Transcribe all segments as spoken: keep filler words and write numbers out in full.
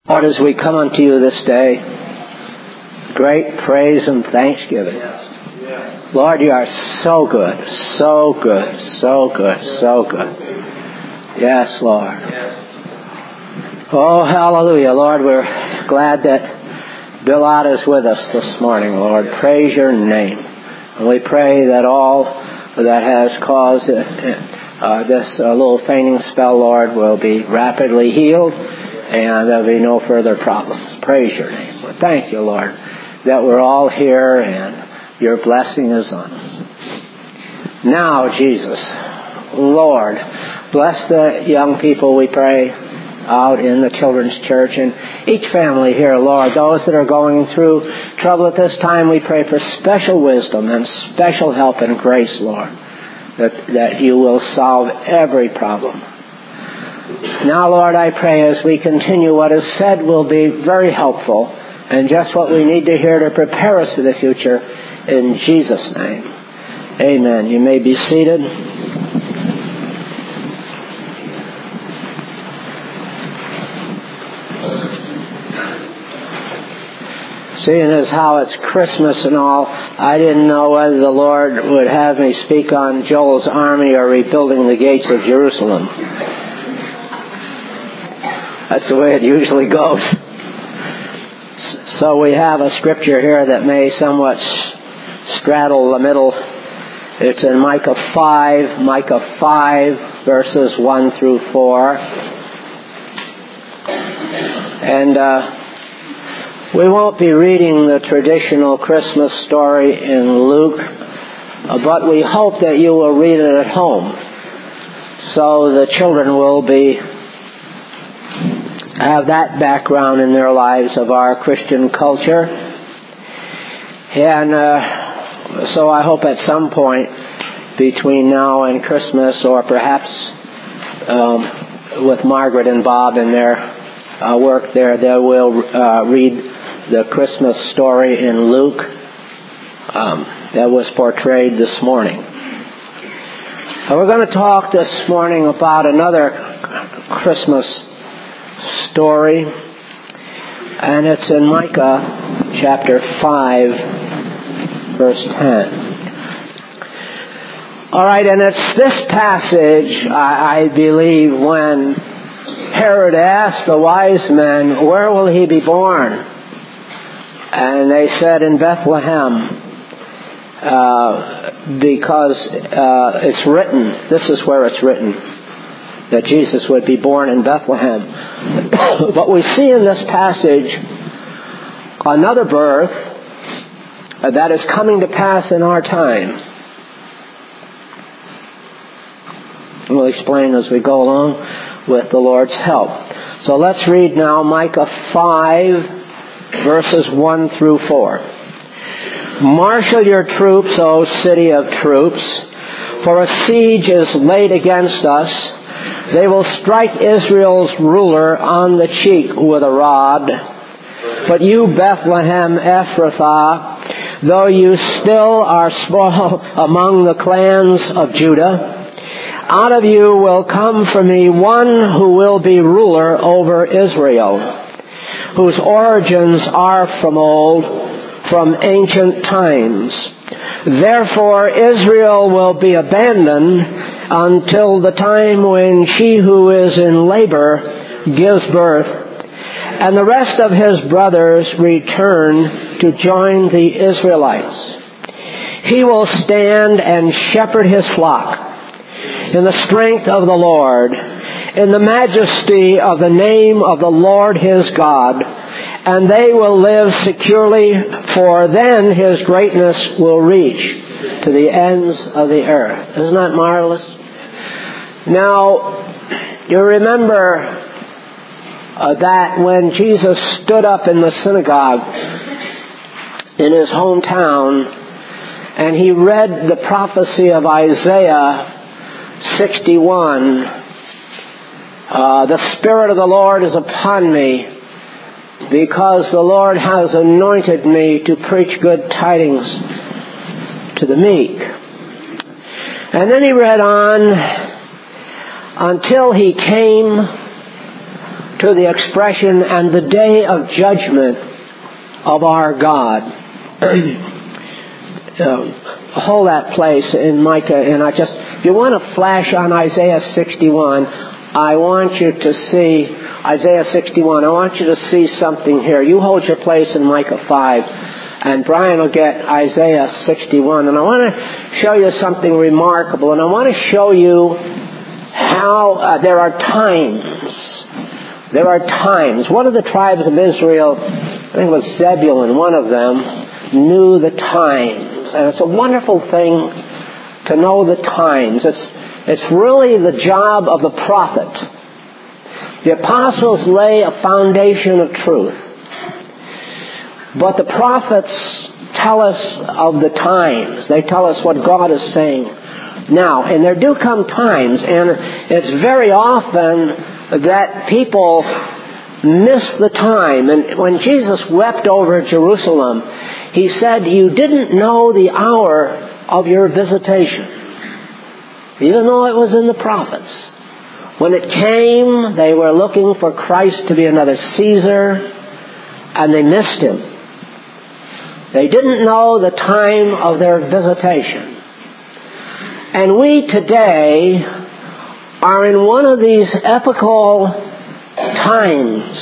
Lord, as we come unto you this day, great praise and thanksgiving. Yes. Yes. Lord, you are so good, so good, so good, so good. Yes, Lord. Yes. Oh, hallelujah. Lord, we're glad that Bill Ott is with us this morning, Lord. Praise your name. And we pray that all that has caused uh, uh, this uh, little fainting spell, Lord, will be rapidly healed. And there'll be no further problems. Praise your name. Well, thank you, Lord, that we're all here and your blessing is on us. Now, Jesus, Lord, bless the young people, we pray, out in the children's church and each family here, Lord. Those that are going through trouble at this time, we pray for special wisdom and special help and grace, Lord, that, that you will solve every problem. Now, Lord, I pray as we continue, what is said will be very helpful and just what we need to hear to prepare us for the future. In Jesus' name, amen. You may be seated. Seeing as how it's Christmas and all, I didn't know whether the Lord would have me speak on Joel's army or rebuilding the gates of Jerusalem. That's the way it usually goes. So we have a scripture here that may somewhat straddle the middle. It's in Micah five, Micah five, verses one through four. And uh, we won't be reading the traditional Christmas story in Luke, uh, but we hope that you will read it at home, so the children will be have that background in their lives of our Christian culture. And uh, so I hope at some point between now and Christmas, or perhaps um, with Margaret and Bob in their uh, work there, they will uh, read the Christmas story in Luke um, that was portrayed this morning. So we're going to talk this morning about another Christmas story, and it's in Micah chapter five, verse ten. Alright, and it's this passage, I, I believe, when Herod asked the wise men, where will he be born? And they said, in Bethlehem, uh, because uh, it's written, this is where it's written, that Jesus would be born in Bethlehem. But we see in this passage another birth that is coming to pass in our time. We'll explain as we go along with the Lord's help. So let's read now Micah five, verses one through four. Marshal your troops, O city of troops, for a siege is laid against us. They will strike Israel's ruler on the cheek with a rod. But you, Bethlehem Ephrathah, though you still are small among the clans of Judah, out of you will come for me one who will be ruler over Israel, whose origins are from old, from ancient times. Therefore Israel will be abandoned until the time when she who is in labor gives birth, and the rest of his brothers return to join the Israelites. He will stand and shepherd his flock in the strength of the Lord, in the majesty of the name of the Lord his God, and they will live securely, for then his greatness will reach to the ends of the earth. Isn't that marvelous? Now, you remember uh, that when Jesus stood up in the synagogue in his hometown and he read the prophecy of Isaiah sixty-one, uh, the Spirit of the Lord is upon me, because the Lord has anointed me to preach good tidings to the meek. And then he read on until he came to the expression, and the day of judgment of our God. uh, hold that place in Micah, and I just, if you want to flash on Isaiah sixty-one, I want you to see Isaiah sixty-one. I want you to see something here. You hold your place in Micah five, and Brian will get Isaiah sixty-one. And I want to show you something remarkable, and I want to show you how uh, there are times. There are times. One of the tribes of Israel, I think it was Zebulun, one of them, knew the times. And it's a wonderful thing to know the times. It's, it's really the job of the prophet. The apostles lay a foundation of truth. But the prophets tell us of the times. They tell us what God is saying now. And there do come times, and it's very often that people miss the time. And when Jesus wept over Jerusalem, he said, you didn't know the hour of your visitation, even though it was in the prophets. When it came, they were looking for Christ to be another Caesar, and they missed him. They didn't know the time of their visitation. And we today are in one of these epochal times.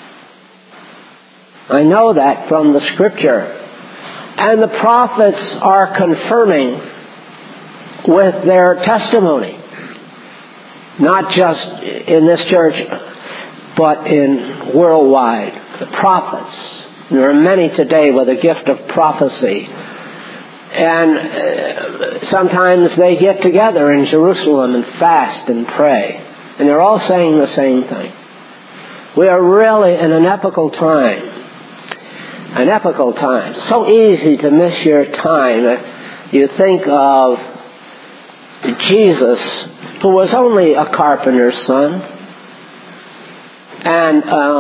I know that from the Scripture. And the prophets are confirming with their testimony, not just in this church, but in worldwide. The prophets. There are many today with a gift of prophecy. And uh, sometimes they get together in Jerusalem and fast and pray. And they're all saying the same thing. We are really in an epochal time. An epochal time. So easy to miss your time. You think of Jesus, who was only a carpenter's son, and uh,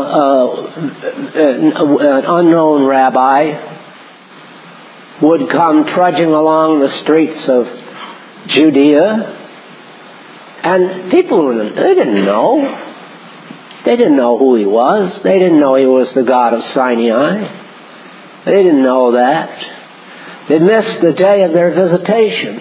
uh, an unknown rabbi would come trudging along the streets of Judea, and people, they didn't know. They didn't know who he was. They didn't know he was the God of Sinai. They didn't know that. They missed the day of their visitation.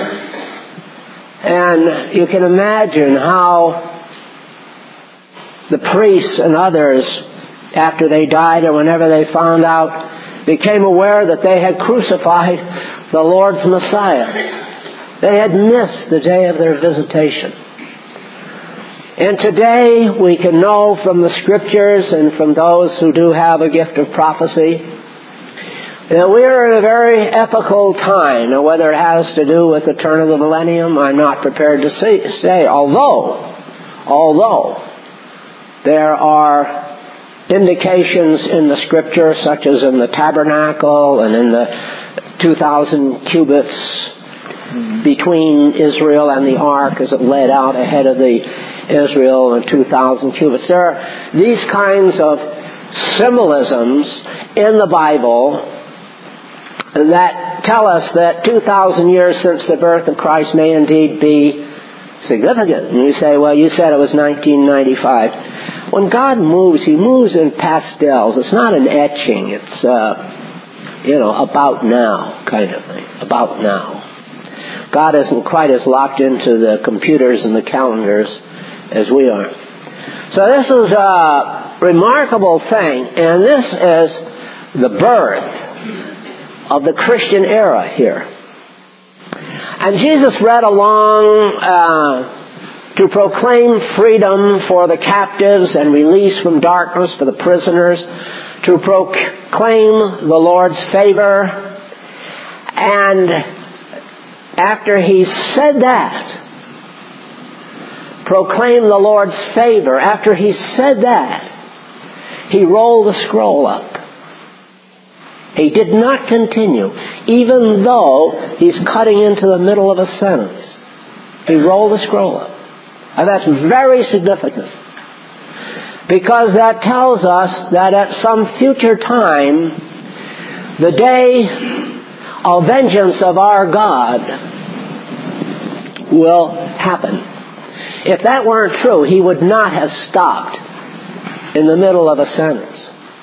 And you can imagine how the priests and others, after they died or whenever they found out, became aware that they had crucified the Lord's Messiah. They had missed the day of their visitation. And today we can know from the Scriptures and from those who do have a gift of prophecy that we are in a very epochal time. Now, whether it has to do with the turn of the millennium, I'm not prepared to say. Although, although there are indications in the Scripture, such as in the tabernacle and in the two thousand cubits between Israel and the ark as it led out ahead of the Israel and two thousand cubits. There are these kinds of symbolisms in the Bible that tell us that two thousand years since the birth of Christ may indeed be significant. And you say, well, you said it was nineteen ninety-five. When God moves, He moves in pastels. It's not an etching. It's, uh, you know, about now kind of thing. About now. God isn't quite as locked into the computers and the calendars as we are. So this is a remarkable thing, and this is the birth of the Christian era here. And Jesus read along uh, to proclaim freedom for the captives and release from darkness for the prisoners, to proclaim the Lord's favor. And after he said that, proclaim the Lord's favor, after he said that, he rolled the scroll up. He did not continue, even though he's cutting into the middle of a sentence. He rolled the scroll up. And that's very significant, because that tells us that at some future time, the day of vengeance of our God will happen. If that weren't true, He would not have stopped in the middle of a sentence.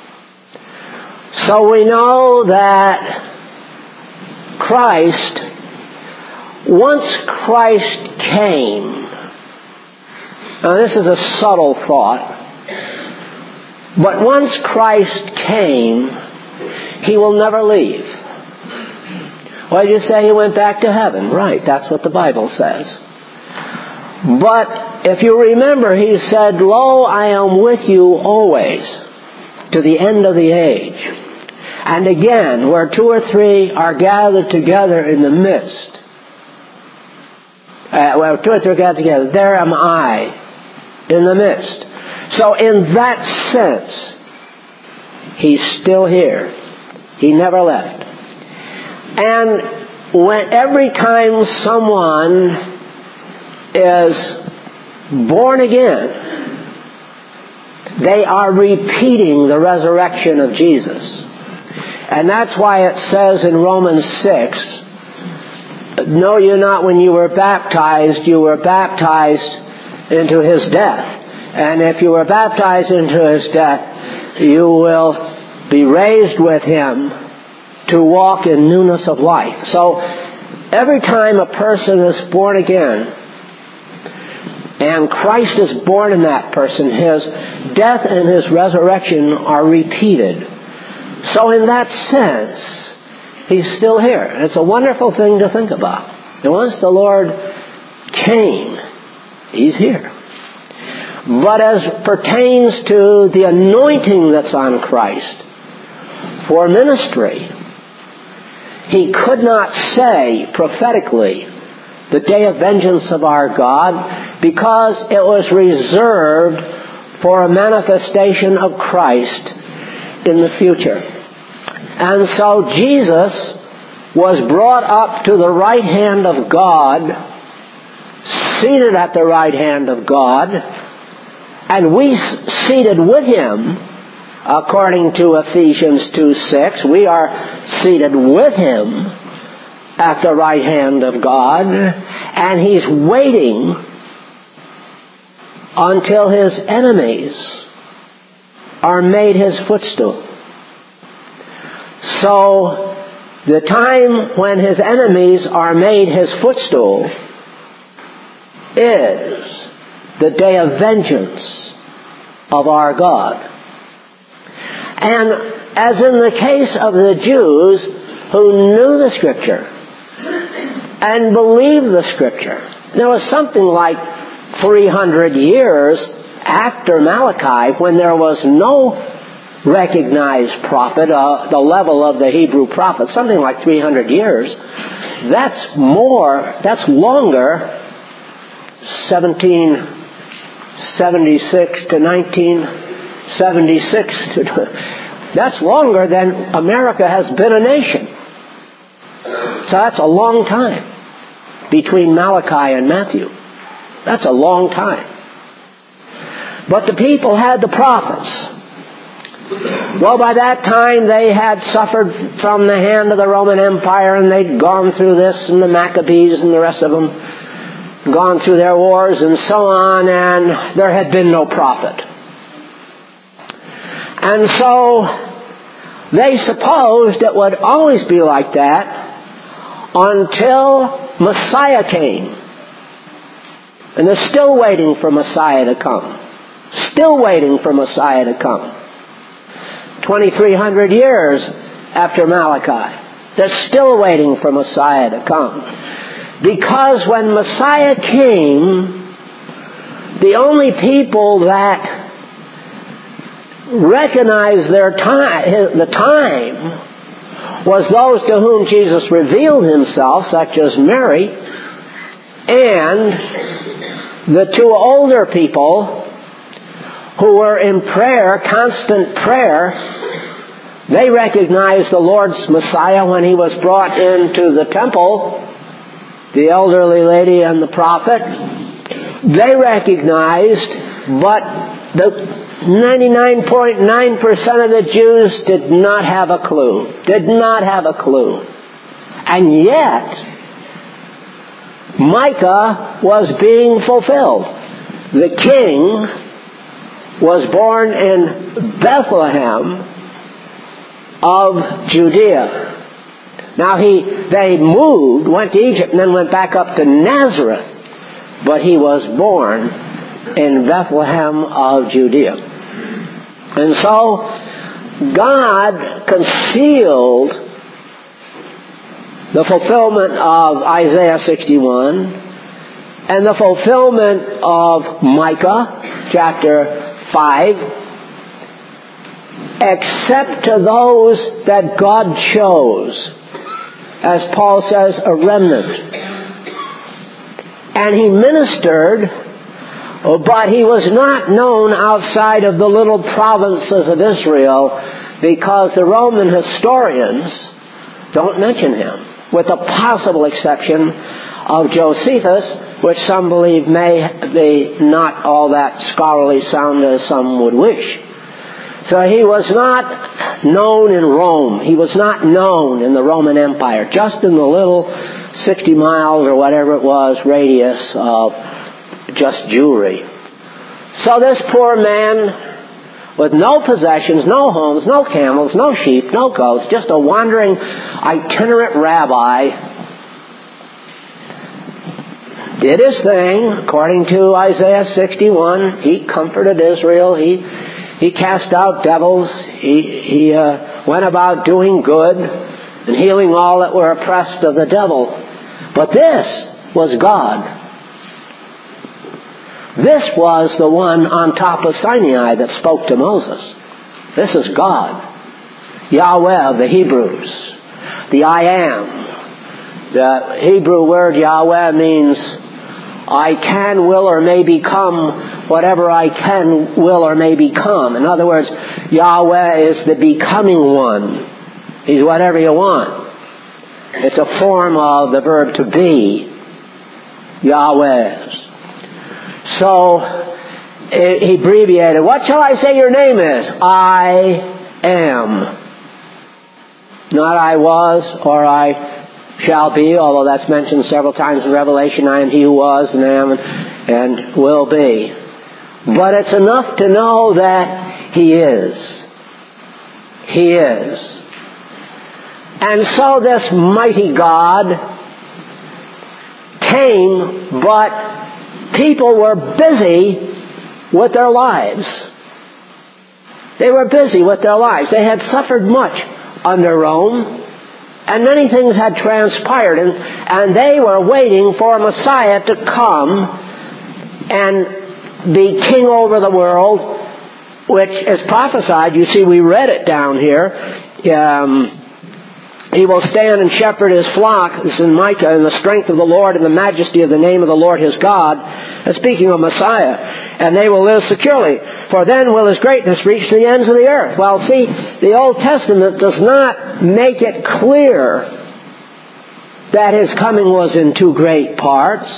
So we know that Christ, once Christ came, now this is a subtle thought, but once Christ came, He will never leave. Why did you say He went back to heaven? Right, that's what the Bible says. But if you remember, He said, "Lo, I am with you always, to the end of the age." And again, where two or three are gathered together in the midst, uh, where two or three are gathered together, there am I in the midst. So in that sense, He's still here. He never left. And when every time someone is born again, they are repeating the resurrection of Jesus. And that's why it says in Romans six, "Know you not when you were baptized, you were baptized into His death. And if you were baptized into His death, you will be raised with Him to walk in newness of life." So every time a person is born again, and Christ is born in that person, His death and His resurrection are repeated. So in that sense, He's still here. And it's a wonderful thing to think about. And once the Lord came, He's here. But as pertains to the anointing that's on Christ for ministry, He could not say prophetically the day of vengeance of our God, because it was reserved for a manifestation of Christ in the future. And so Jesus was brought up to the right hand of God, seated at the right hand of God, and we seated with Him, according to Ephesians two six, we are seated with Him at the right hand of God, and He's waiting until His enemies are made His footstool. So, the time when His enemies are made His footstool is the day of vengeance of our God. And as in the case of the Jews who knew the Scripture and believed the Scripture, there was something like three hundred years after Malachi when there was no recognized prophet, uh, the level of the Hebrew prophet, something like three hundred years. That's more, that's longer, seventeen seventy-six to nineteen seventy-six. That's longer than America has been a nation. So that's a long time between Malachi and Matthew. That's a long time. But the people had the prophets. Well, by that time they had suffered from the hand of the Roman Empire, and they'd gone through this, and the Maccabees and the rest of them, gone through their wars and so on, and there had been no prophet. And so they supposed it would always be like that until Messiah came. And they're still waiting for Messiah to come. Still waiting for Messiah to come. twenty-three hundred years after Malachi, they're still waiting for Messiah to come. Because when Messiah came, the only people that recognized their time, the time, was those to whom Jesus revealed Himself, such as Mary, and the two older people who were in prayer, constant prayer. They recognized the Lord's Messiah when He was brought into the temple, the elderly lady and the prophet. They recognized, but the ninety-nine point nine percent of the Jews did not have a clue. Did not have a clue. And yet, Micah was being fulfilled. The king was born in Bethlehem of Judea. Now he, they moved, went to Egypt, and then went back up to Nazareth. But he was born in Bethlehem of Judea. And so God concealed the fulfillment of Isaiah sixty-one and the fulfillment of Micah chapter five, except to those that God chose, as Paul says, a remnant. And he ministered, but he was not known outside of the little provinces of Israel, because the Roman historians don't mention him, with the possible exception of Josephus, which some believe may be not all that scholarly sound as some would wish. So he was not known in Rome. He was not known in the Roman Empire, just in the little sixty miles or whatever it was radius of just Jewry. So this poor man, with no possessions, no homes, no camels, no sheep, no goats, just a wandering itinerant rabbi, did his thing according to Isaiah sixty-one. He comforted Israel. He he cast out devils. He he uh, went about doing good and healing all that were oppressed of the devil. But this was God. This was the one on top of Sinai that spoke to Moses. This is God. Yahweh of the Hebrews. The I am. The Hebrew word Yahweh means I can, will, or may become whatever I can, will, or may become. In other words, Yahweh is the becoming one. He's whatever you want. It's a form of the verb to be, Yahweh's. So, he abbreviated, what shall I say your name is? I am. Not I was or I shall be, although that's mentioned several times in Revelation. I am he who was and am and will be. But it's enough to know that he is. He is. And so this mighty God came, but people were busy with their lives. They were busy with their lives. They had suffered much under Rome, and many things had transpired, and, and they were waiting for a Messiah to come and be king over the world, which is prophesied. You see, we read it down here. Um, He will stand and shepherd his flock, this is in Micah, in the strength of the Lord and the majesty of the name of the Lord his God, and speaking of Messiah, and they will live securely, for then will his greatness reach to the ends of the earth. Well, see, the Old Testament does not make it clear that his coming was in two great parts.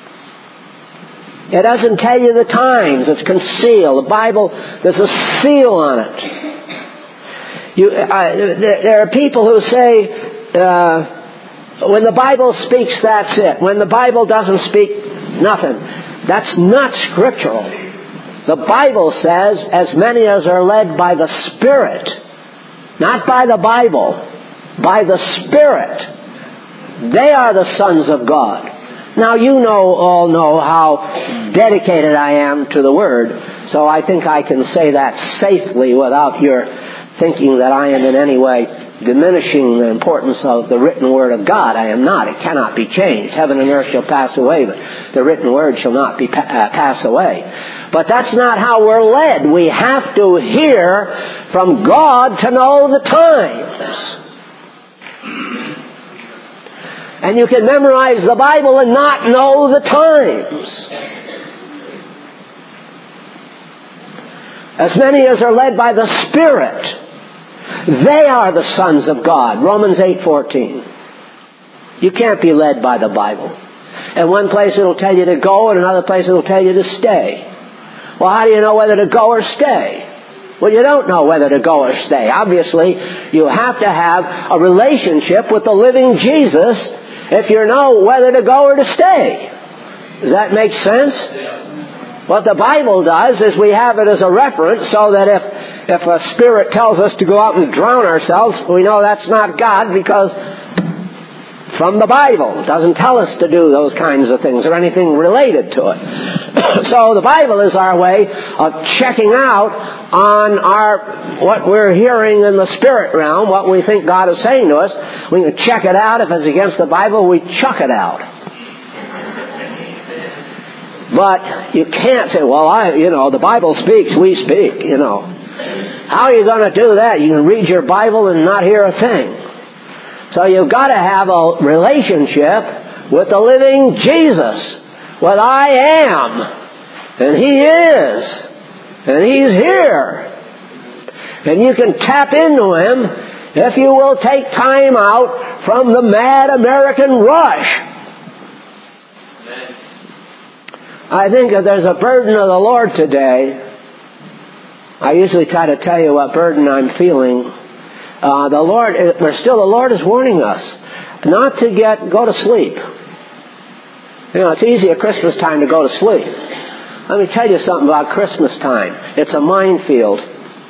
It doesn't tell you the times. It's concealed. The Bible, there's a seal on it. You, uh, there are people who say, uh, when the Bible speaks, that's it. When the Bible doesn't speak, nothing. That's not scriptural. The Bible says, as many as are led by the Spirit, not by the Bible, by the Spirit, they are the sons of God. Now, you know, all know how dedicated I am to the Word, so I think I can say that safely without your thinking that I am in any way diminishing the importance of the written Word of God. I am not. It cannot be changed. Heaven and earth shall pass away, but the written Word shall not be pa- uh, pass away. But that's not how we're led. We have to hear from God to know the times. And you can memorize the Bible and not know the times. As many as are led by the Spirit, they are the sons of God. Romans eight fourteen. You can't be led by the Bible. In one place it'll tell you to go, and another place it'll tell you to stay. Well, how do you know whether to go or stay? Well, you don't know whether to go or stay. Obviously, you have to have a relationship with the living Jesus if you know whether to go or to stay. Does that make sense? What the Bible does is we have it as a reference so that if, if a spirit tells us to go out and drown ourselves, we know that's not God because from the Bible. It doesn't tell us to do those kinds of things or anything related to it. So the Bible is our way of checking out on our what we're hearing in the spirit realm, what we think God is saying to us. We can check it out. If it's against the Bible, we chuck it out. But you can't say, well, I, you know, the Bible speaks, we speak, you know. How are you going to do that? You can read your Bible and not hear a thing. So you've got to have a relationship with the living Jesus. What I am. And He is. And He's here. And you can tap into Him if you will take time out from the mad American rush. I think that there's a burden of the Lord today. I usually try to tell you what burden I'm feeling. Uh, the Lord, but still the Lord is warning us not to get, go to sleep. You know, it's easy at Christmas time to go to sleep. Let me tell you something about Christmas time. It's a minefield.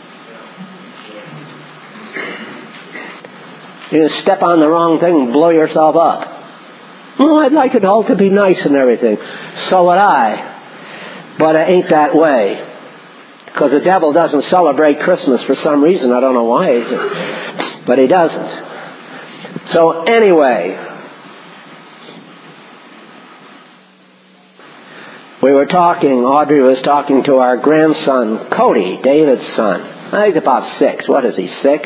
You can step on the wrong thing and blow yourself up. Well, I'd like it all to be nice and everything. So would I. But it ain't that way. Because the devil doesn't celebrate Christmas for some reason. I don't know why. But he doesn't. So anyway, we were talking, Audrey was talking to our grandson, Cody, David's son. I think about six. What is he, six?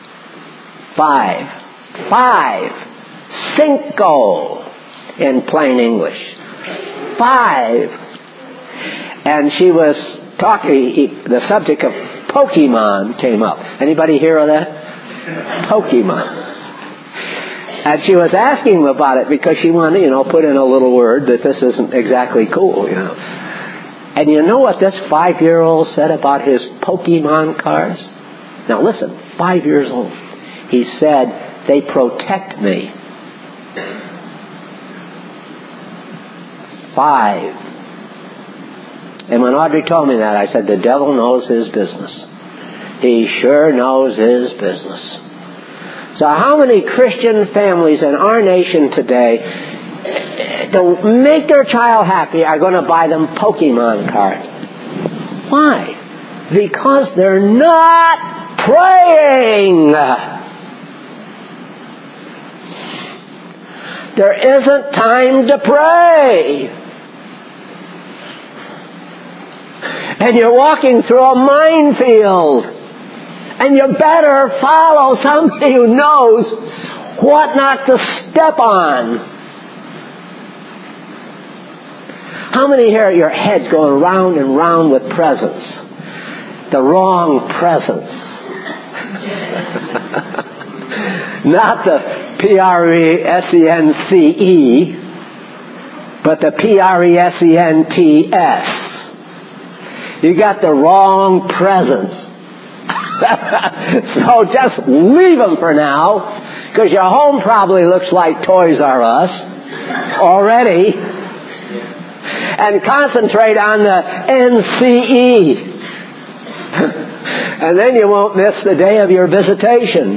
Five. Five. Cinco. In plain English. Five. And she was talking, the subject of Pokemon came up. Anybody hear of that? Pokemon. And she was asking him about it because she wanted, you know, put in a little word that this isn't exactly cool, you know. And you know what this five-year-old said about his Pokemon cards? Now listen, five years old. He said, they protect me. Five. And when Audrey told me that, I said, the devil knows his business. He sure knows his business. So how many Christian families in our nation today, to make their child happy, are going to buy them Pokemon cards? Why? Because they're not praying. There isn't time to pray. And you're walking through a minefield. And you better follow somebody who knows what not to step on. How many here, your head's going round and round with presents? The wrong presents. Not the P R E S E N C E, but the P R E S E N T S. You got the wrong presents. So just leave them for now, because your home probably looks like Toys R Us already, and concentrate on the N C E. And then you won't miss the day of your visitation.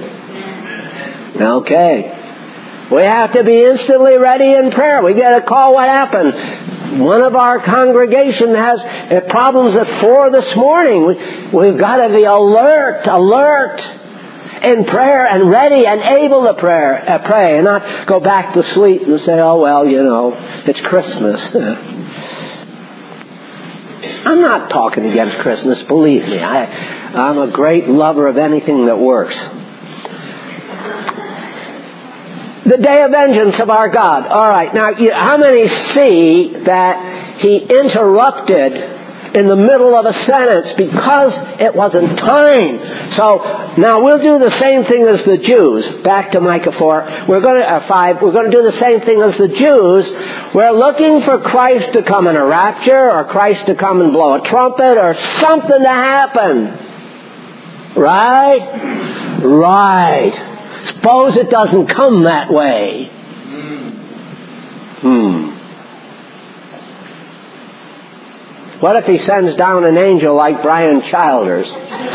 Okay. We have to be instantly ready in prayer. We get a call, what happened? One of our congregation has problems at four this morning. We, we've got to be alert, alert in prayer and ready and able to prayer, uh, pray and not go back to sleep and say, oh, well, you know, it's Christmas. I'm not talking against Christmas, believe me. I, I'm a great lover of anything that works. The day of vengeance of our God. All right, now, how many see that He interrupted in the middle of a sentence because it wasn't time? So, now we'll do the same thing as the Jews. Back to Micah four. We're going to, uh, five. We're going to do the same thing as the Jews. We're looking for Christ to come in a rapture, or Christ to come and blow a trumpet, or something to happen. Right? Right. Suppose it doesn't come that way. Hmm. What if he sends down an angel like Brian Childers?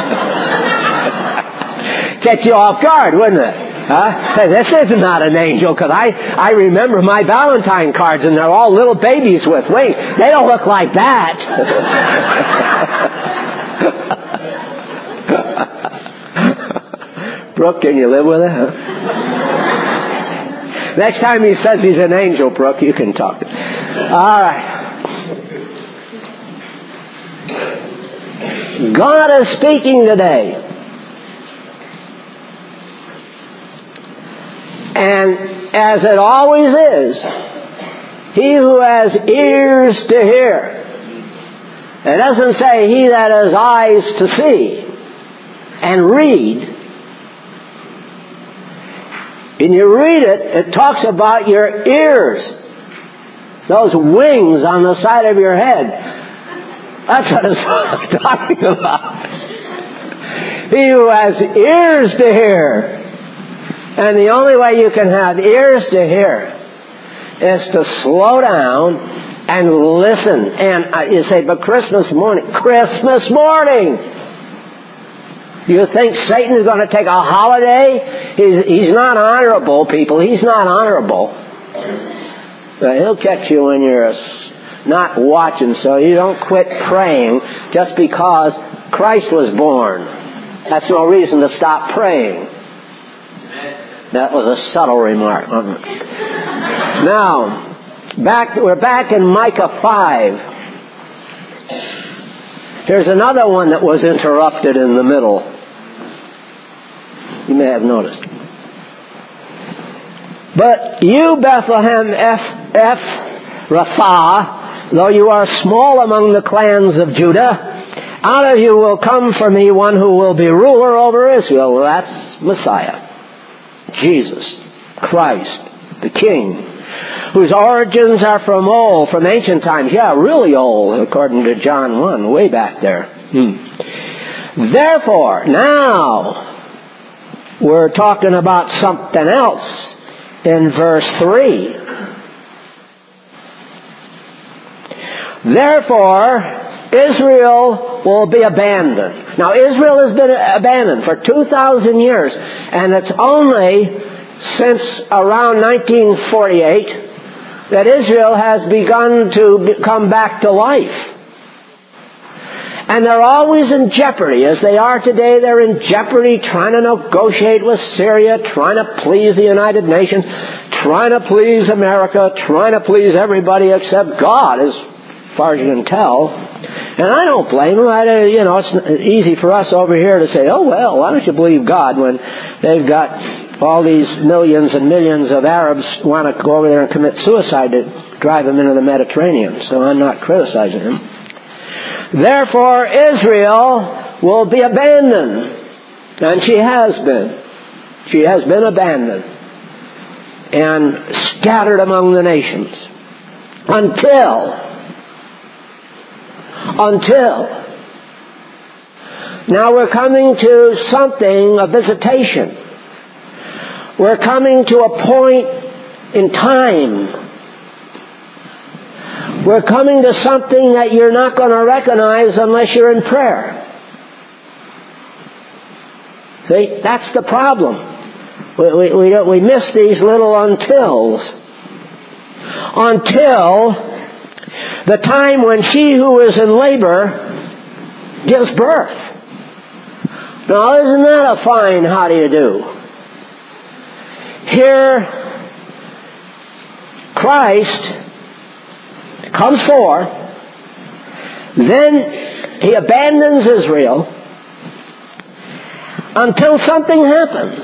Catch you off guard, wouldn't it? Huh? Say, this is not an angel, because I, I remember my Valentine cards, and they're all little babies with wings. They don't look like that. Brooke, can you live with it? Huh? Next time he says he's an angel, Brooke, you can talk. All right. God is speaking today. And as it always is, he who has ears to hear. It doesn't say he that has eyes to see and read. And you read it, it talks about your ears. Those wings on the side of your head. That's what it's talking about. He who has ears to hear. And the only way you can have ears to hear is to slow down and listen. And uh, you say, but Christmas morning, Christmas morning! You think Satan is going to take a holiday? He's, he's not honorable, people. He's not honorable. But he'll catch you when you're not watching, so you don't quit praying just because Christ was born. That's no reason to stop praying. That was a subtle remark. Now, back we're back in Micah five. Here's another one that was interrupted in the middle. You may have noticed. But you, Bethlehem Ephrathah, though you are small among the clans of Judah, out of you will come for me one who will be ruler over Israel. That's Messiah. Jesus, Christ, the King, whose origins are from old, from ancient times. Yeah, really old, according to John one, way back there. Hmm. Therefore, now, we're talking about something else in verse three. Therefore, Israel will be abandoned. Now, Israel has been abandoned for two thousand years, and it's only since around nineteen forty-eight that Israel has begun to come back to life. And they're always in jeopardy. As they are today, they're in jeopardy trying to negotiate with Syria, trying to please the United Nations, trying to please America, trying to please everybody except God, as far as you can tell. And I don't blame them. I, you know, it's easy for us over here to say, oh, well, why don't you believe God when they've got all these millions and millions of Arabs want to go over there and commit suicide to drive them into the Mediterranean. So I'm not criticizing them. Therefore, Israel will be abandoned. And she has been. She has been abandoned and scattered among the nations until Until. Now we're coming to something, a visitation. We're coming to a point in time. We're coming to something that you're not going to recognize unless you're in prayer. See, that's the problem. We, we, we, we miss these little untils. Until the time when she who is in labor gives birth. Now, isn't that a fine how do you do? Here, Christ comes forth, then he abandons Israel until something happens.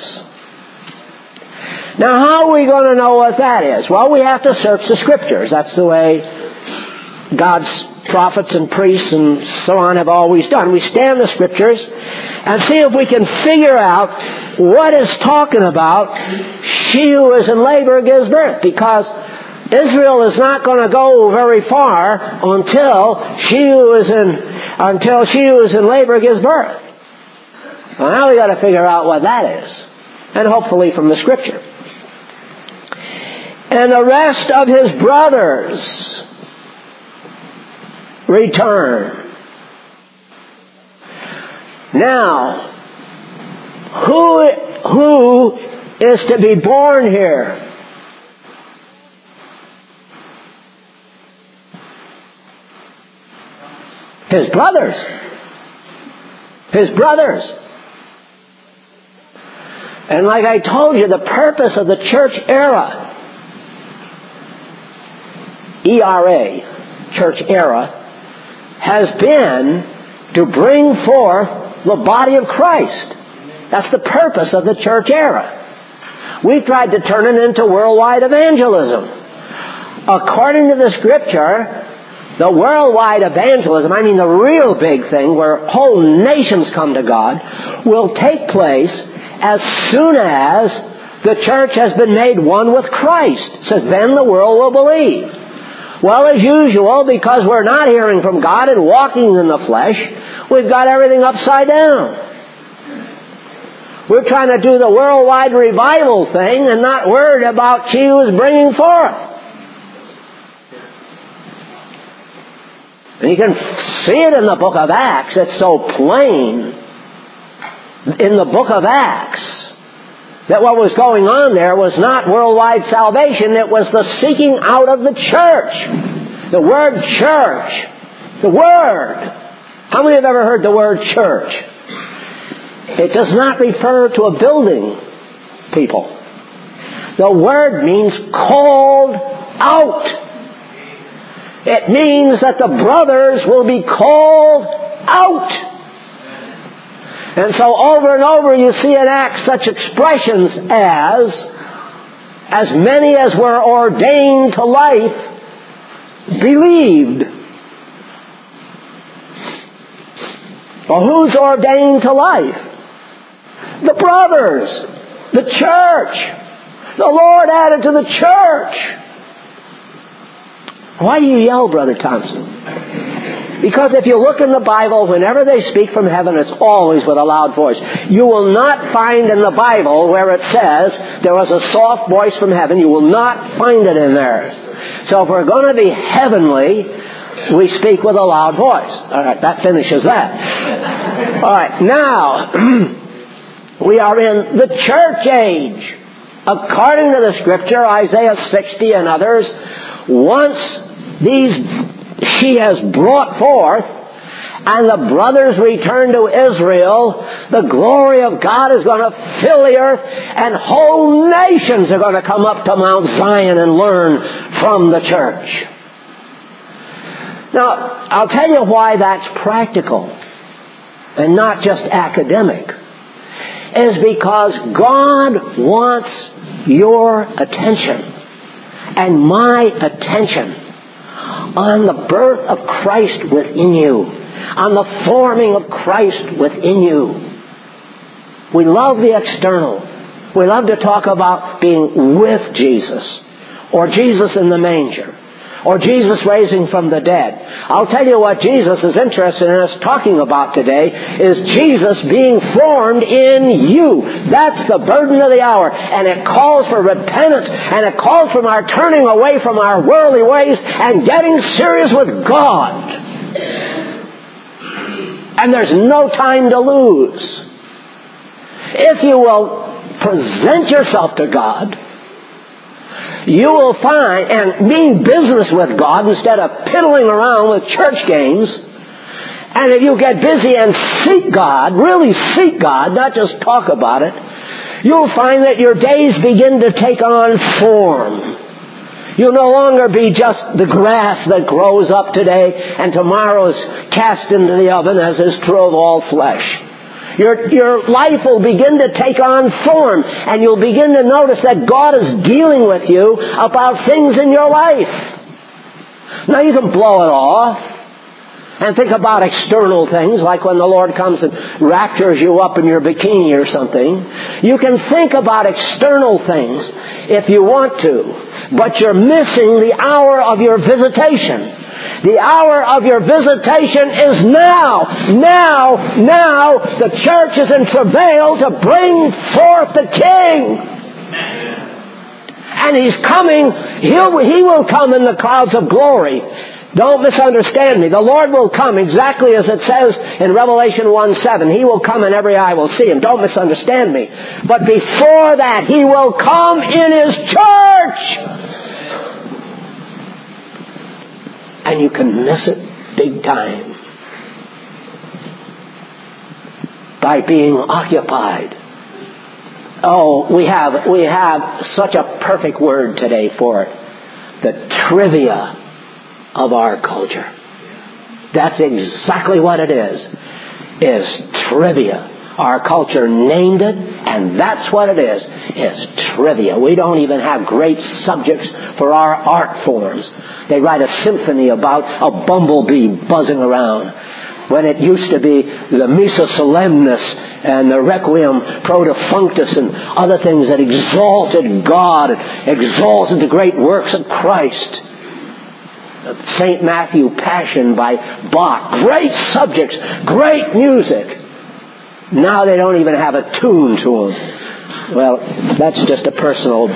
Now, how are we going to know what that is? Well, we have to search the Scriptures. That's the way God's prophets and priests and so on have always done. We stand the Scriptures and see if we can figure out what is talking about she who is in labor gives birth. Because Israel is not going to go very far until she who is in until she who is in labor gives birth. Well, now we got to figure out what that is, and hopefully from the Scripture. And the rest of his brothers return. Now, who, who is to be born here? His brothers. His brothers. And like I told you, the purpose of the church era, E R A, church era, has been to bring forth the body of Christ. That's the purpose of the church era. We've tried to turn it into worldwide evangelism. According to the Scripture, the worldwide evangelism, I mean the real big thing where whole nations come to God, will take place as soon as the church has been made one with Christ. It says, then the world will believe. Well, as usual, because we're not hearing from God and walking in the flesh, we've got everything upside down. We're trying to do the worldwide revival thing and not worried about she who is bringing forth. And you can see it in the book of Acts. It's so plain in the book of Acts that what was going on there was not worldwide salvation. It was the seeking out of the church. The word church. The word. How many have ever heard the word church? It does not refer to a building, people. The word means called out. It means that the brothers will be called out. And so over and over you see in Acts such expressions as, as many as were ordained to life believed. Well, who's ordained to life? The brothers, the church. The Lord added to the church. Why do you yell, Brother Thompson? Because if you look in the Bible, whenever they speak from heaven, it's always with a loud voice. You will not find in the Bible where it says there was a soft voice from heaven. You will not find it in there. So if we're going to be heavenly, we speak with a loud voice. All right, that finishes that. All right, now, we are in the church age. According to the Scripture, Isaiah sixty and others, once these she has brought forth, and the brothers return to Israel, the glory of God is going to fill the earth, and whole nations are going to come up to Mount Zion and learn from the church. Now, I'll tell you why that's practical and not just academic. Is because God wants your attention and my attention on the birth of Christ within you, on the forming of Christ within you. We love the external. We love to talk about being with Jesus, or Jesus in the manger, or Jesus raising from the dead. I'll tell you what Jesus is interested in us talking about today is Jesus being formed in you. That's the burden of the hour. And it calls for repentance, and it calls from our turning away from our worldly ways and getting serious with God. And there's no time to lose. If you will present yourself to God, you will find, and mean business with God instead of piddling around with church games, and if you get busy and seek God, really seek God, not just talk about it, you'll find that your days begin to take on form. You'll no longer be just the grass that grows up today and tomorrow is cast into the oven, as is true of all flesh. Your, your life will begin to take on form, and you'll begin to notice that God is dealing with you about things in your life. Now you can blow it off and think about external things, like when the Lord comes and raptures you up in your bikini or something. You can think about external things if you want to, but you're missing the hour of your visitation. The hour of your visitation is now. Now, now, the church is in travail to bring forth the King. And He's coming, he'll, He will come in the clouds of glory. Don't misunderstand me. The Lord will come exactly as it says in Revelation one seven. He will come and every eye will see Him. Don't misunderstand me. But before that, He will come in His church. And you can miss it big time by being occupied. Oh, we have we have such a perfect word today for it. The trivia of our culture. That's exactly what it is. Is trivia. Our culture named it, and that's what it is. Is trivia. We don't even have great subjects for our art forms. They write a symphony about a bumblebee buzzing around, when it used to be the Missa Solemnis and the Requiem Pro Defunctus and other things that exalted God, exalted the great works of Christ. Saint Matthew Passion by Bach. Great subjects, great music. Now they don't even have a tune to them. Well, that's just a personal...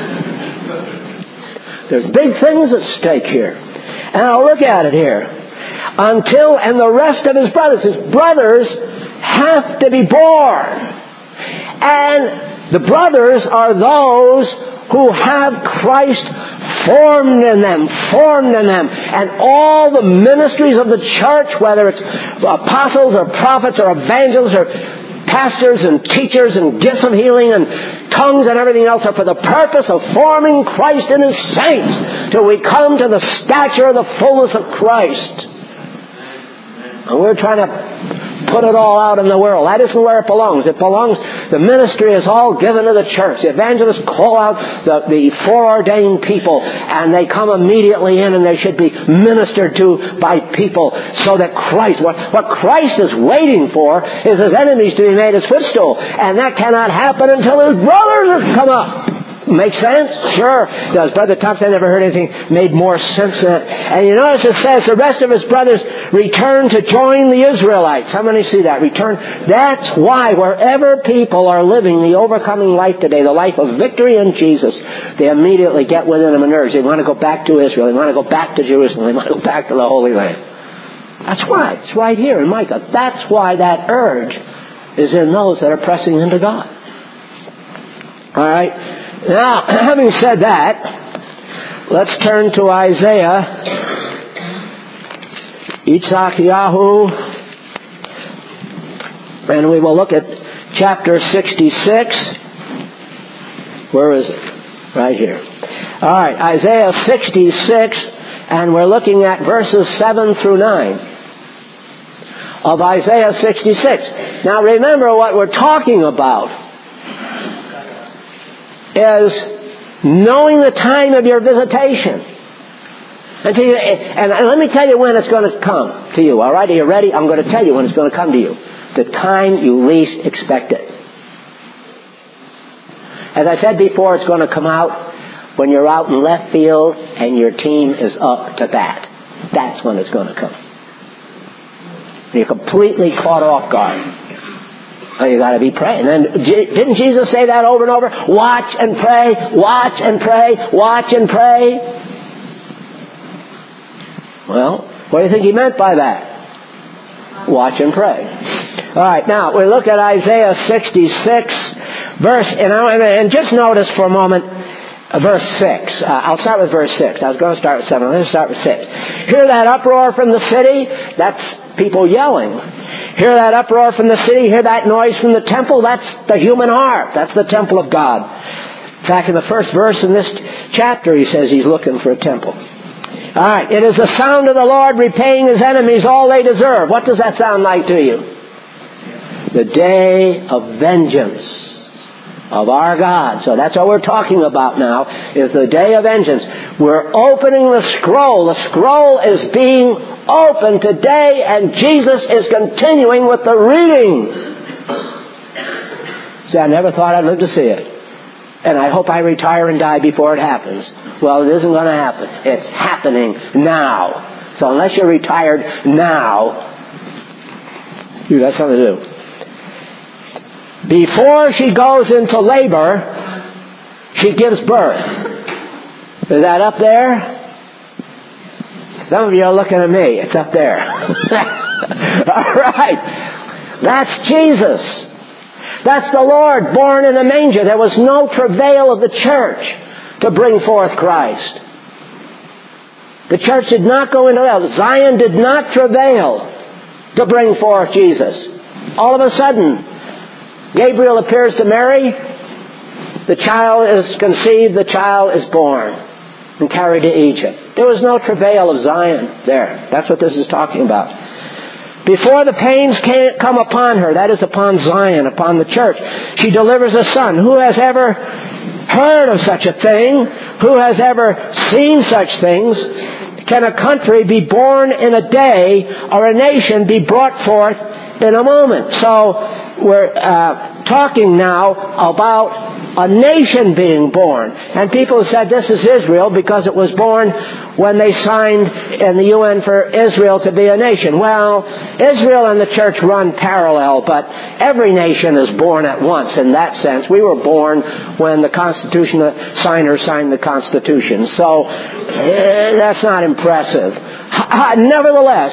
There's big things at stake here. And I'll look at it here. Until, and the rest of his brothers, his brothers have to be born. And the brothers are those who have Christ formed in them, formed in them. And all the ministries of the church, whether it's apostles or prophets or evangelists or pastors and teachers and gifts of healing and tongues and everything else, are for the purpose of forming Christ in His saints till we come to the stature of the fullness of Christ. And we're trying to put it all out in the world. That isn't where it belongs. It belongs, the ministry is all given to the church. The evangelists call out the, the foreordained people, and they come immediately in, and they should be ministered to by people so that Christ, what, what Christ is waiting for is His enemies to be made His footstool. And that cannot happen until His brothers have come up. Make sense? Sure. Does Brother Thompson never heard anything made more sense than that? And you notice it says the rest of his brothers return to join the Israelites. How many see that? Return. That's why wherever people are living the overcoming life today, the life of victory in Jesus, they immediately get within them an urge. They want to go back to Israel. They want to go back to Jerusalem. They want to go back to the Holy Land. That's why. It's right here in Micah. That's why that urge is in those that are pressing into God. All right. Now, having said that, let's turn to Isaiah, Yitzakiyahu, and we will look at chapter sixty-six. Where is it? Right here. All right, Isaiah sixty-six, and we're looking at verses seven through nine of Isaiah sixty-six. Now, remember what we're talking about is knowing the time of your visitation. And, to you, and let me tell you when it's going to come to you. All right, are you ready? I'm going to tell you when it's going to come to you. The time you least expect it. As I said before, it's going to come out when you're out in left field and your team is up to bat. That's when it's going to come. You're completely caught off guard. Oh, you got to be praying. And didn't Jesus say that over and over? Watch and pray, watch and pray, watch and pray. Well, what do you think He meant by that? Watch and pray. All right, now we look at Isaiah sixty-six, verse, and, and just notice for a moment uh, verse six. Uh, I'll start with verse six. I was going to start with seven. Let's start with six. Hear that uproar from the city? That's people yelling. Hear that uproar from the city? Hear that noise from the temple? That's the human heart. That's the temple of God. In fact, in the first verse in this chapter, he says he's looking for a temple. All right. It is the sound of the Lord repaying His enemies all they deserve. What does that sound like to you? The day of vengeance of our God. So that's what we're talking about now, is the day of vengeance. We're opening the scroll. The scroll is being opened today, and Jesus is continuing with the reading. See, I never thought I'd live to see it. And I hope I retire and die before it happens. Well, it isn't going to happen. It's happening now. So unless you're retired now, you got something to do. Before she goes into labor, she gives birth. Is that up there? Some of you are looking at me. It's up there. All right. That's Jesus. That's the Lord born in a manger. There was no travail of the church to bring forth Christ. The church did not go into hell. Zion did not travail to bring forth Jesus. All of a sudden, Gabriel appears to Mary. The child is conceived. The child is born and carried to Egypt. There was no travail of Zion there. That's what this is talking about. Before the pains can't come upon her, that is upon Zion, upon the church, she delivers a son. Who has ever heard of such a thing? Who has ever seen such things? Can a country be born in a day, or a nation be brought forth in a moment? So we're uh, talking now about a nation being born. And people said this is Israel because it was born when they signed in the U N for Israel to be a nation. Well, Israel and the church run parallel, but every nation is born at once in that sense. We were born when the Constitution signers signed the Constitution. So eh, that's not impressive. Nevertheless,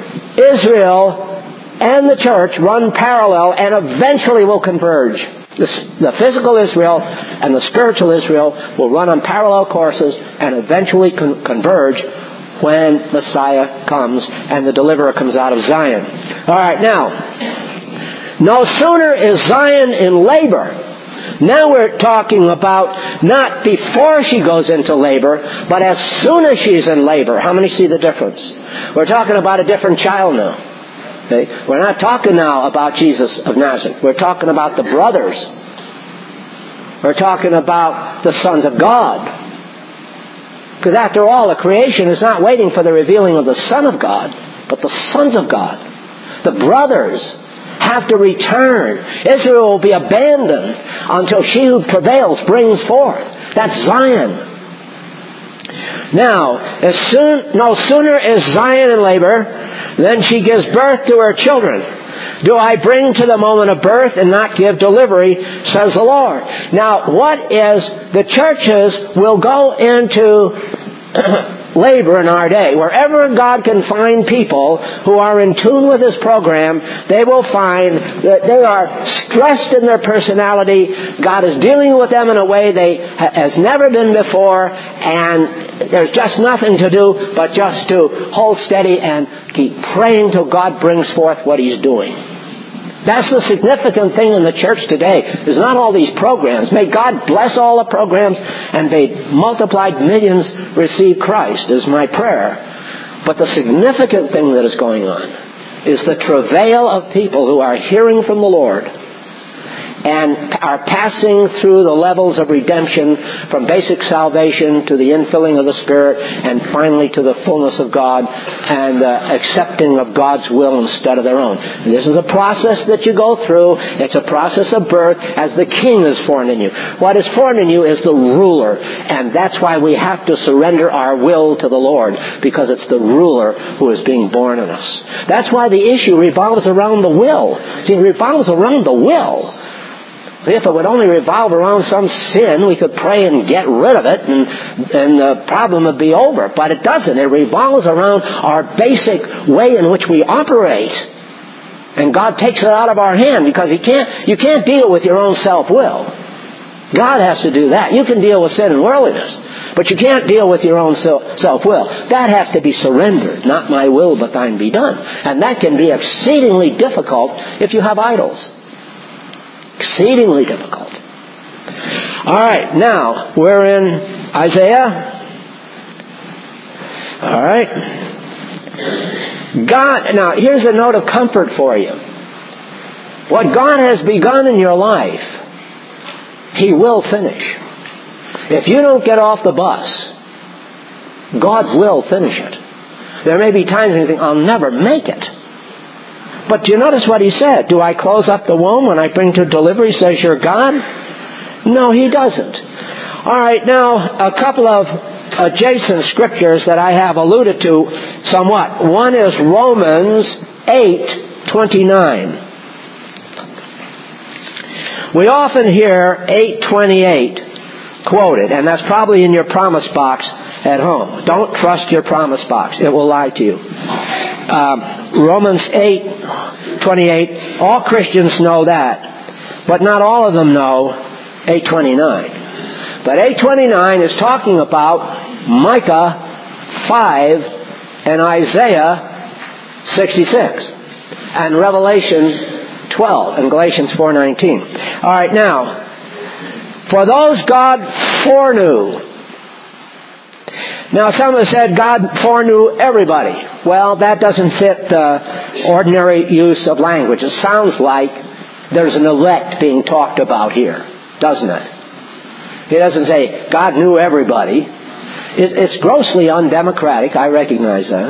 Israel and the church run parallel and eventually will converge. The, the physical Israel and the spiritual Israel will run on parallel courses and eventually con- converge when Messiah comes and the deliverer comes out of Zion. All right, now, no sooner is Zion in labor. Now we're talking about not before she goes into labor, but as soon as she's in labor. How many see the difference? We're talking about a different child now. Okay? We're not talking now about Jesus of Nazareth. We're talking about the brothers. We're talking about the sons of God. Because after all, the creation is not waiting for the revealing of the Son of God, but the sons of God. The brothers have to return. Israel will be abandoned until she who prevails brings forth. That's Zion. Now, as soon, no sooner is Zion in labor than she gives birth to her children. Do I bring to the moment of birth and not give delivery, says the Lord. Now, what is, the churches will go into labor in our day. Wherever God can find people who are in tune with His program, they will find that they are stressed in their personality. God is dealing with them in a way they has never been before, and there's just nothing to do but just to hold steady and keep praying till God brings forth what He's doing. That's the significant thing in the church today. There's not all these programs. May God bless all the programs and may multiplied millions receive Christ is my prayer. But the significant thing that is going on is the travail of people who are hearing from the Lord and are passing through the levels of redemption from basic salvation to the infilling of the Spirit and finally to the fullness of God and uh, accepting of God's will instead of their own. And this is a process that you go through. It's a process of birth as the King is formed in you. What is formed in you is the ruler, and that's why we have to surrender our will to the Lord, because it's the ruler who is being born in us. That's why the issue revolves around the will. See, it revolves around the will. If it would only revolve around some sin, we could pray and get rid of it, and, and the problem would be over. But it doesn't. It revolves around our basic way in which we operate. And God takes it out of our hand, because He can't, you can't deal with your own self-will. God has to do that. You can deal with sin and worldliness, but you can't deal with your own self-will. That has to be surrendered. Not my will, but thine be done. And that can be exceedingly difficult if you have idols. Exceedingly difficult. All right, now we're in Isaiah. All right. God, now here's a note of comfort for you. What God has begun in your life, He will finish. If you don't get off the bus, God will finish it. There may be times when you think, I'll never make it. But do you notice what He said? Do I close up the womb when I bring to delivery, says your God? No, He doesn't. All right, now, a couple of adjacent scriptures that I have alluded to somewhat. One is Romans eight twenty-nine. We often hear eight twenty-eight quoted, and that's probably in your promise box at home. Don't trust your promise box. It will lie to you. Um, Romans eight twenty-eight, all Christians know that, but not all of them know eight twenty-nine. But eight twenty-nine is talking about Micah five and Isaiah sixty-six and Revelation twelve and Galatians four nineteen. All right, now, for those God foreknew. Now, some have said God foreknew everybody. Well, that doesn't fit the ordinary use of language. It sounds like there's an elect being talked about here, doesn't it? He doesn't say God knew everybody. It's grossly undemocratic. I recognize that.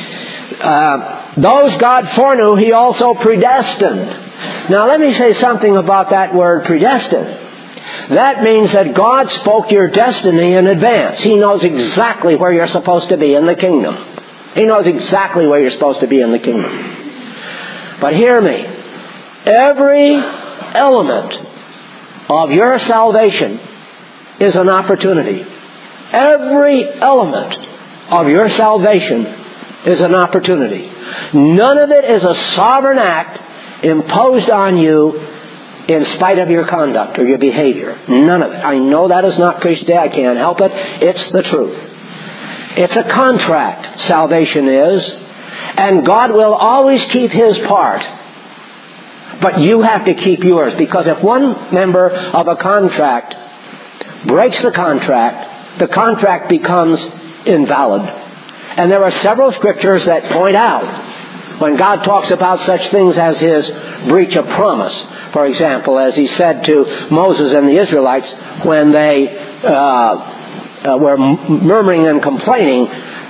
Uh, those God foreknew, He also predestined. Now, let me say something about that word predestined. That means that God spoke your destiny in advance. He knows exactly where you're supposed to be in the kingdom. He knows exactly where you're supposed to be in the kingdom. But hear me. Every element of your salvation is an opportunity. Every element of your salvation is an opportunity. None of it is a sovereign act imposed on you in spite of your conduct or your behavior. None of it. I know that is not preached today. I can't help it. It's the truth. It's a contract, salvation is, and God will always keep His part. But you have to keep yours, because if one member of a contract breaks the contract, the contract becomes invalid. And there are several scriptures that point out when God talks about such things as His breach of promise. For example, as He said to Moses and the Israelites when they uh, uh, were murmuring and complaining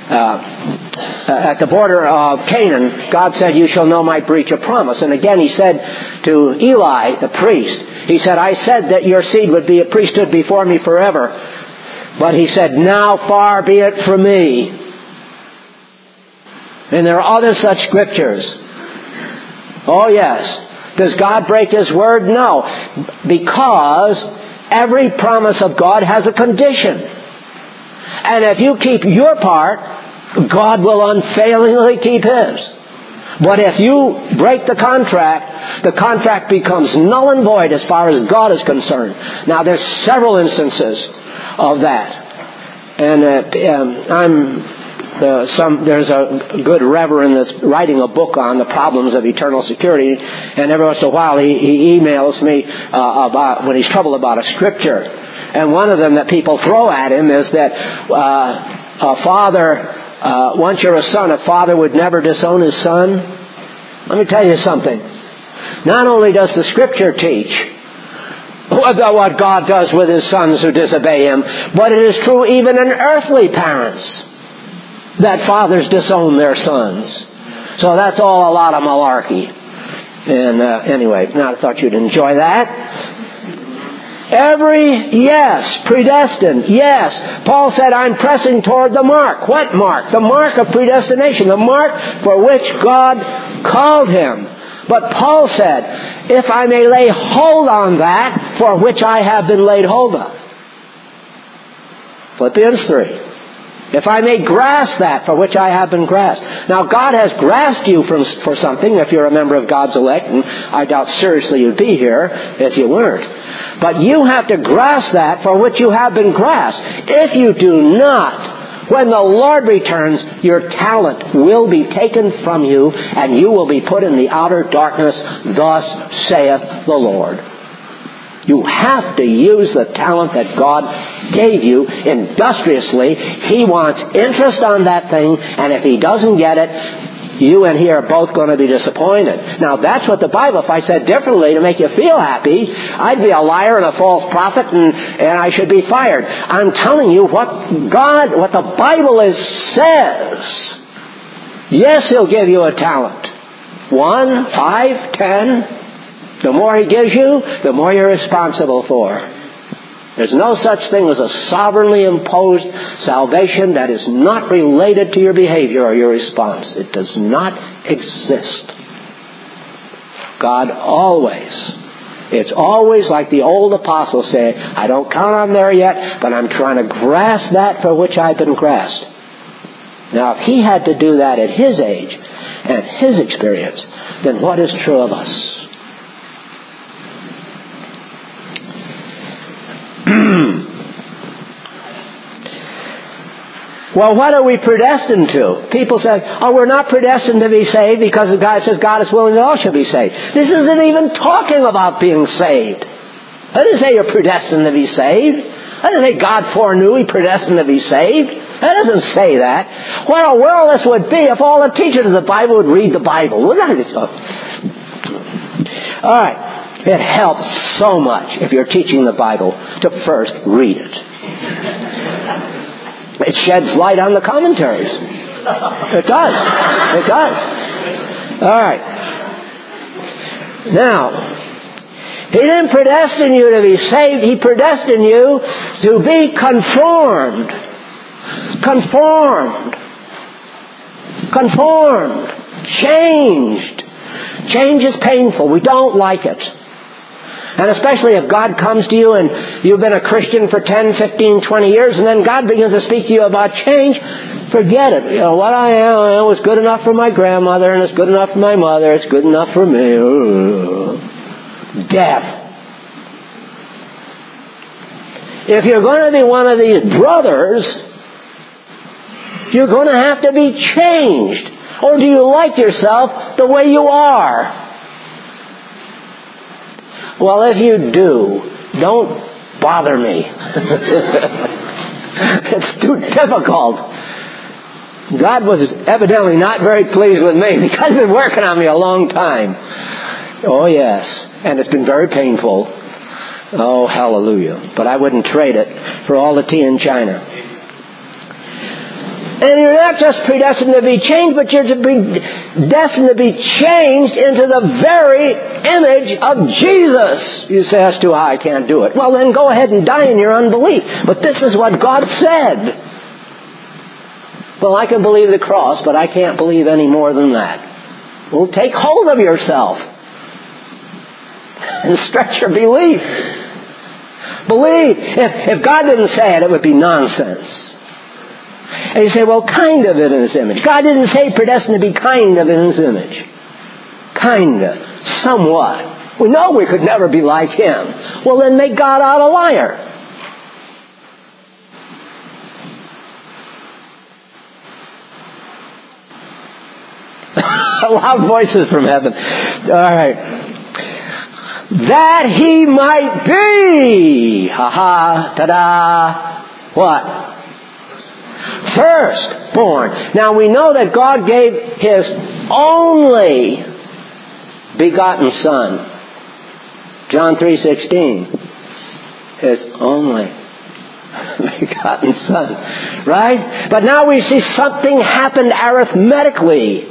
uh, at the border of Canaan, God said, "You shall know my breach of promise." And again He said to Eli, the priest, He said, "I said that your seed would be a priesthood before me forever." But He said, "Now far be it from me." And there are other such scriptures. Oh yes. Does God break His word? No. Because every promise of God has a condition. And if you keep your part, God will unfailingly keep His. But if you break the contract, the contract becomes null and void as far as God is concerned. Now, there's several instances of that. And uh, um, I'm... Uh, some there's a good reverend that's writing a book on the problems of eternal security, and every once in a while he, he emails me uh, about when he's troubled about a scripture. And one of them that people throw at him is that uh, a father, uh, once you're a son, a father would never disown his son. Let me tell you something. Not only does the scripture teach what God does with His sons who disobey Him, but it is true even in earthly parents that fathers disown their sons. So that's all a lot of malarkey. And uh, anyway, now I thought you'd enjoy that. Every, yes, predestined, yes. Paul said, "I'm pressing toward the mark." What mark? The mark of predestination, the mark for which God called him. But Paul said, "If I may lay hold on that for which I have been laid hold of." Philippians three. If I may grasp that for which I have been grasped. Now, God has grasped you for, for something if you're a member of God's elect, and I doubt seriously you'd be here if you weren't. But you have to grasp that for which you have been grasped. If you do not, when the Lord returns, your talent will be taken from you, and you will be put in the outer darkness. Thus saith the Lord. You have to use the talent that God gave you industriously. He wants interest on that thing, and if He doesn't get it, you and He are both going to be disappointed. Now, that's what the Bible, if I said differently to make you feel happy, I'd be a liar and a false prophet, and, and I should be fired. I'm telling you what God, what the Bible is, says. Yes, He'll give you a talent. One, five, ten. The more He gives you, the more you're responsible for. There's no such thing as a sovereignly imposed salvation that is not related to your behavior or your response. It does not exist. God always It's always like the old apostles say, I don't count on there yet, but I'm trying to grasp that for which I've been grasped. Now, if he had to do that at his age and his experience, then what is true of us? Well, what are we predestined to? People say, oh, we're not predestined to be saved because God says God is willing that all shall be saved. This isn't even talking about being saved. That doesn't say you're predestined to be saved. That doesn't say God foreknew He predestined to be saved. That doesn't say that. What a world this would be if all the teachers of the Bible would read the Bible. Wouldn't it? All right. It helps so much if you're teaching the Bible to first read it. It sheds light on the commentaries. It does. It does. All right. Now, He didn't predestine you to be saved. He predestined you to be conformed. Conformed. Conformed. Changed. Change is painful. We don't like it. And especially if God comes to you and you've been a Christian for ten, fifteen, twenty years, and then God begins to speak to you about change, forget it. You know, what I am, it was good enough for my grandmother, and it's good enough for my mother, it's good enough for me. Ooh. Death. If you're going to be one of these brothers, you're going to have to be changed. Or do you like yourself the way you are? Well, if you do, don't bother me. It's too difficult. God was evidently not very pleased with me because He's been working on me a long time. Oh, yes. And it's been very painful. Oh, hallelujah. But I wouldn't trade it for all the tea in China. And you're not just predestined to be changed, but you're destined to be changed into the very image of Jesus. You say, that's too high, I can't do it. Well, then go ahead and die in your unbelief. But this is what God said. Well, I can believe the cross, but I can't believe any more than that. Well, take hold of yourself and stretch your belief. Believe. If, if God didn't say it, it would be nonsense. And you say, well, kind of in His image. God didn't say predestined to be kind of in His image. Kind of. Somewhat. We know we could never be like Him. Well, then make God out a liar. Loud voices from heaven. All right. That He might be. Ha-ha. Ta-da. What? Firstborn. Now we know that God gave His only begotten Son. John three sixteen. His only begotten Son. Right? But now we see something happened arithmetically.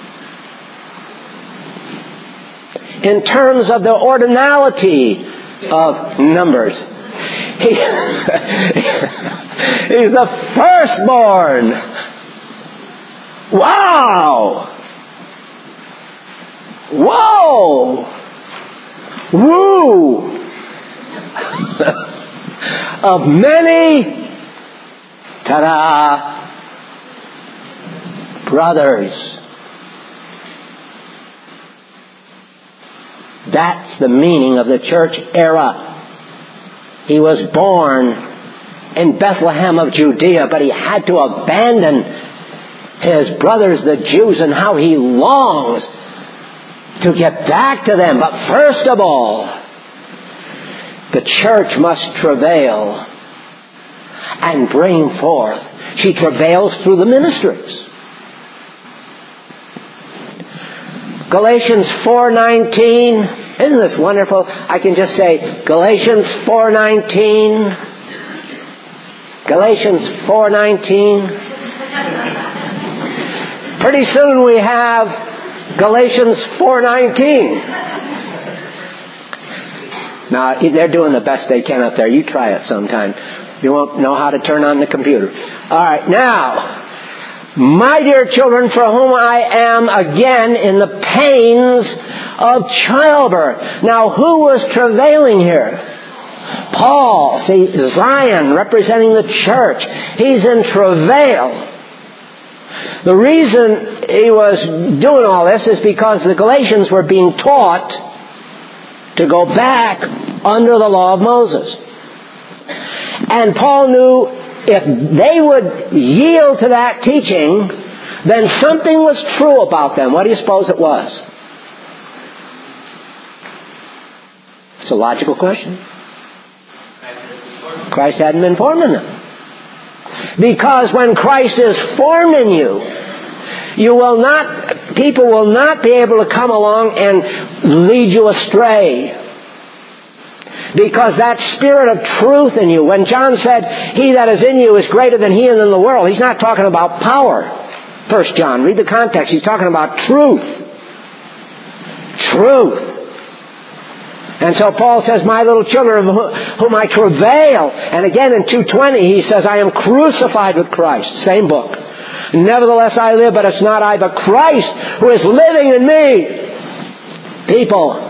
In terms of the ordinality of numbers. He, he's the firstborn. Wow. Whoa. Woo. Of many, ta-da, brothers. That's the meaning of the church era. He was born in Bethlehem of Judea, but he had to abandon his brothers, the Jews, and how he longs to get back to them. But first of all, the church must travail and bring forth. She travails through the ministries. Galatians four nineteen. Isn't this wonderful? I can just say Galatians four nineteen. Galatians four nineteen. Pretty soon we have Galatians four nineteen. Now, they're doing the best they can up there. You try it sometime. You won't know how to turn on the computer. All right, now, My dear children, for whom I am again in the pains of childbirth. Now, who was travailing here? Paul. See, Zion representing the church. He's in travail. The reason he was doing all this is because the Galatians were being taught to go back under the law of Moses. And Paul knew if they would yield to that teaching, then something was true about them. What do you suppose it was? It's a logical question. Christ hadn't been formed in them. Because when Christ is formed in you, you will not, people will not be able to come along and lead you astray. Because that spirit of truth in you, when John said, he that is in you is greater than he that is in the world, he's not talking about power. First John, read the context. He's talking about truth. Truth. And so Paul says, my little children whom I travail. And again in two twenty he says, I am crucified with Christ. Same book. Nevertheless I live, but it's not I, but Christ who is living in me. People,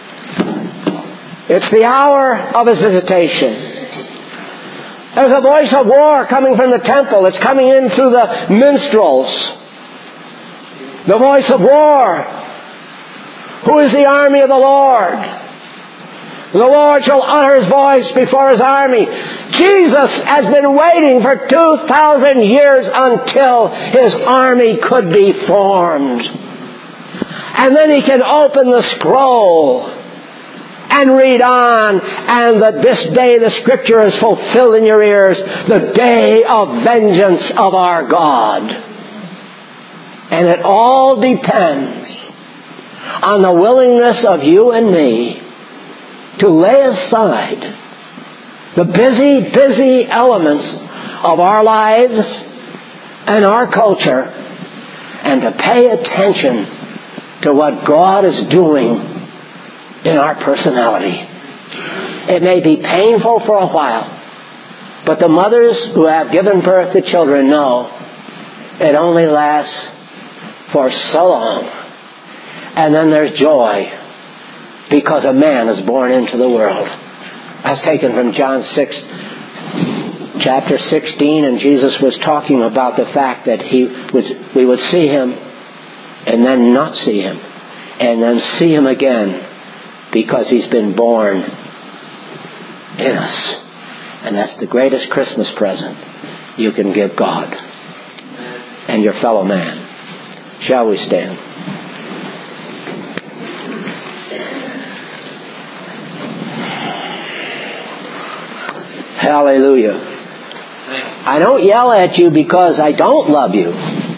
it's the hour of His visitation. There's a voice of war coming from the temple. It's coming in through the minstrels. The voice of war. Who is the army of the Lord? The Lord shall utter His voice before His army. Jesus has been waiting for two thousand years until His army could be formed. And then He can open the scroll and read on, and that this day the Scripture is fulfilled in your ears, the day of vengeance of our God. And it all depends on the willingness of you and me to lay aside the busy, busy elements of our lives and our culture and to pay attention to what God is doing in our personality. It may be painful for a while, but the mothers who have given birth to children know it only lasts for so long. And then there's joy because a man is born into the world. That's taken from John six, chapter sixteen, and Jesus was talking about the fact that he was, we would see Him and then not see Him and then see Him again, because He's been born in us. And that's the greatest Christmas present you can give God and your fellow man. Shall we stand? Hallelujah. I don't yell at you because I don't love you,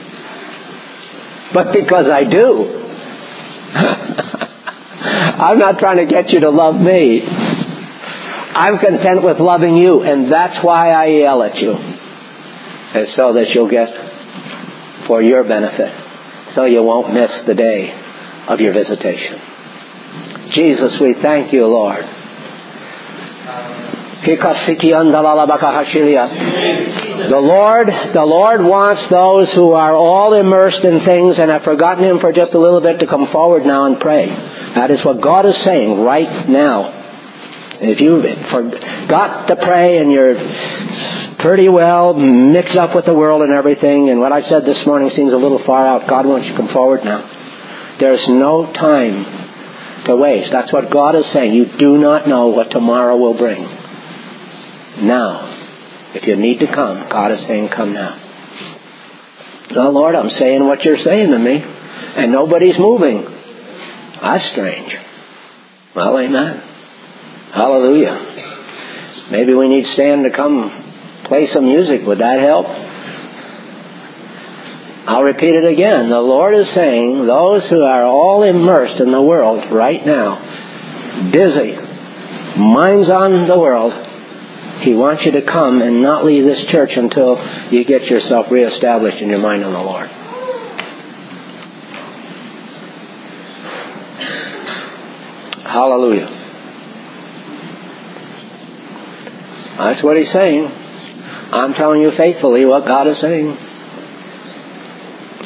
but because I do. I'm not trying to get you to love me. I'm content with loving you, and that's why I yell at you. And so that you'll get for your benefit, so you won't miss the day of your visitation. Jesus, we thank you, Lord. The Lord, the Lord wants those who are all immersed in things and have forgotten Him for just a little bit to come forward now and pray. That is what God is saying right now. If you forgot to pray and you're pretty well mixed up with the world and everything, and what I said this morning seems a little far out, God wants you to come forward now. There's no time to waste. That's what God is saying. You do not know what tomorrow will bring. Now, if you need to come, God is saying, come now. Oh, Lord, I'm saying what you're saying to me, and nobody's moving. That's strange. Well, amen. Hallelujah. Maybe we need Stan to come play some music. Would that help? I'll repeat it again. The Lord is saying, those who are all immersed in the world right now, busy, minds on the world, He wants you to come and not leave this church until you get yourself reestablished in your mind on the Lord. Hallelujah. That's what He's saying. I'm telling you faithfully what God is saying.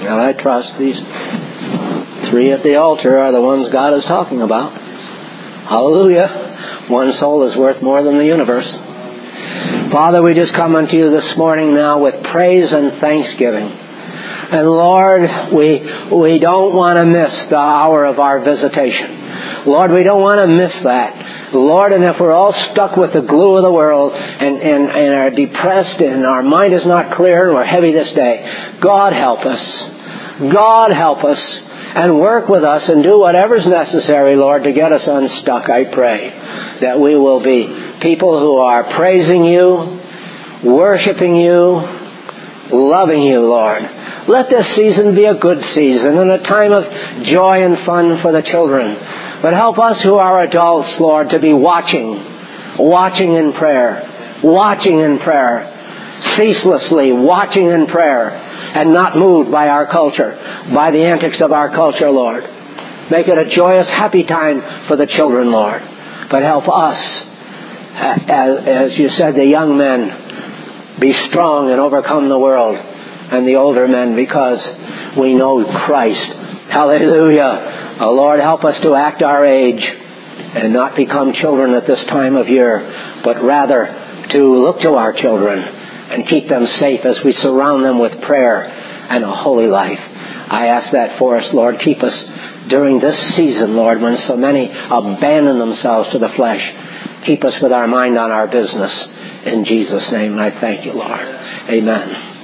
And I trust these three at the altar are the ones God is talking about. Hallelujah. One soul is worth more than the universe. Father, we just come unto you this morning now with praise and thanksgiving. And Lord, we we don't want to miss the hour of our visitation. Lord, we don't want to miss that. Lord, and if we're all stuck with the glue of the world and, and, and are depressed and our mind is not clear and we're heavy this day, God help us. God help us. And work with us and do whatever's necessary, Lord, to get us unstuck, I pray. That we will be people who are praising you, worshiping you, loving you, Lord. Let this season be a good season and a time of joy and fun for the children. But help us who are adults, Lord, to be watching, watching in prayer, watching in prayer, ceaselessly watching in prayer, and not moved by our culture, by the antics of our culture, Lord. Make it a joyous, happy time for the children, Lord. But help us, as, as you said, the young men, be strong and overcome the world, and the older men, because we know Christ. Hallelujah. Oh, Lord, help us to act our age and not become children at this time of year, but rather to look to our children and keep them safe as we surround them with prayer and a holy life. I ask that for us, Lord. Keep us during this season, Lord, when so many abandon themselves to the flesh. Keep us with our mind on our business. In Jesus' name, I thank you, Lord. Amen.